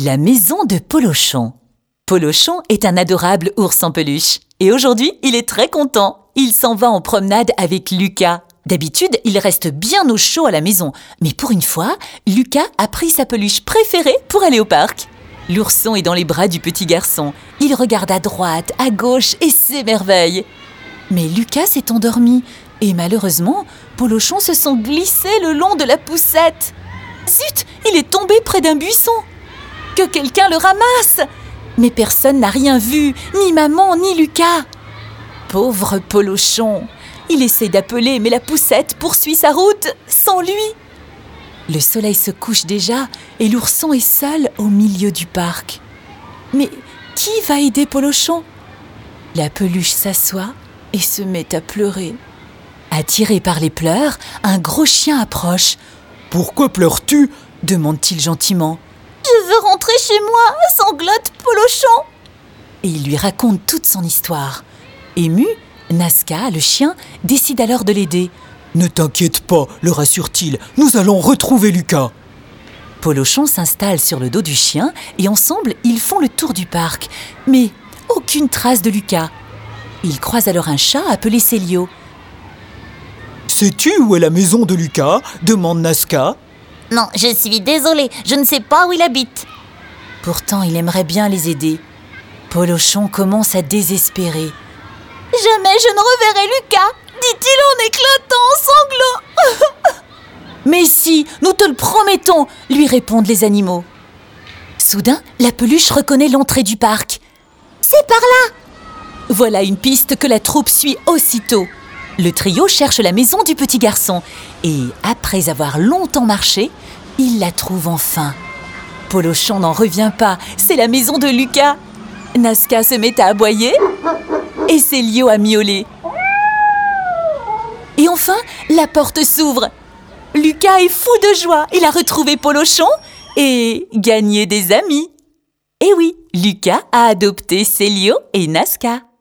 La maison de Polochon. Polochon est un adorable ours en peluche. Et aujourd'hui, il est très content. Il s'en va en promenade avec Lucas. D'habitude, il reste bien au chaud à la maison. Mais pour une fois, Lucas a pris sa peluche préférée pour aller au parc. L'ourson est dans les bras du petit garçon. Il regarde à droite, à gauche et s'émerveille. Mais Lucas s'est endormi. Et malheureusement, Polochon se sent glissé le long de la poussette. Zut, il est tombé près d'un buisson. Que quelqu'un le ramasse! Mais personne n'a rien vu, ni maman, ni Lucas. Pauvre Polochon! Il essaie d'appeler, mais la poussette poursuit sa route sans lui. Le soleil se couche déjà et l'ourson est seul au milieu du parc. Mais qui va aider Polochon? La peluche s'assoit et se met à pleurer. Attiré par les pleurs, un gros chien approche. « Pourquoi pleures-tu » demande-t-il gentiment. « Je veux rentrer chez moi !» sanglote Polochon. Et il lui raconte toute son histoire. Ému, Nazca, le chien, décide alors de l'aider. « Ne t'inquiète pas, le rassure-t-il, nous allons retrouver Lucas. » Polochon s'installe sur le dos du chien et ensemble, ils font le tour du parc. Mais aucune trace de Lucas. Ils croisent alors un chat appelé Célio. « Sais-tu où est la maison de Lucas » demande Nazca. « Non, je suis désolée, je ne sais pas où il habite. » Pourtant, il aimerait bien les aider. Polochon commence à désespérer. « Jamais je ne reverrai Lucas !» dit-il en éclatant en sanglots. « Mais si, nous te le promettons !» lui répondent les animaux. Soudain, la peluche reconnaît l'entrée du parc. « C'est par là !» Voilà une piste que la troupe suit aussitôt. Le trio cherche la maison du petit garçon et, après avoir longtemps marché, il la trouve enfin. Polochon n'en revient pas, c'est la maison de Lucas. Nazca se met à aboyer et Célio à miauler. Et enfin, la porte s'ouvre. Lucas est fou de joie, il a retrouvé Polochon et gagné des amis. Et oui, Lucas a adopté Célio et Nazca.